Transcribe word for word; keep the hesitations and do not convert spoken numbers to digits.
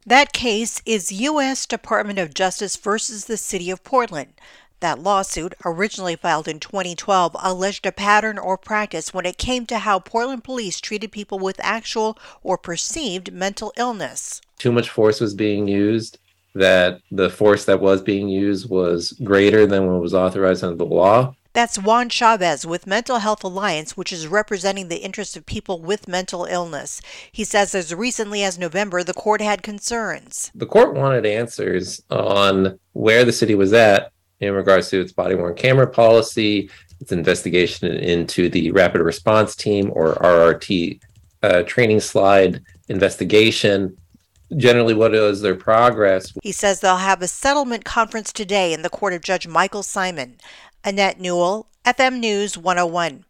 That case is U S Department of Justice versus the City of Portland. That lawsuit, originally filed in twenty twelve, alleged a pattern or practice when it came to how Portland police treated people with actual or perceived mental illness. Too much force was being used, that the force that was being used was greater than what was authorized under the law. That's Juan Chavez with Mental Health Alliance, which is representing the interests of people with mental illness. He says as recently as November, the court had concerns. The court wanted answers on where the city was at in regards to its body-worn camera policy, its investigation into the Rapid Response Team, or R R T, uh, training slide investigation. Generally, what is their progress? He says they'll have a settlement conference today in the court of Judge Michael Simon. Annette Newell, F M News one oh one.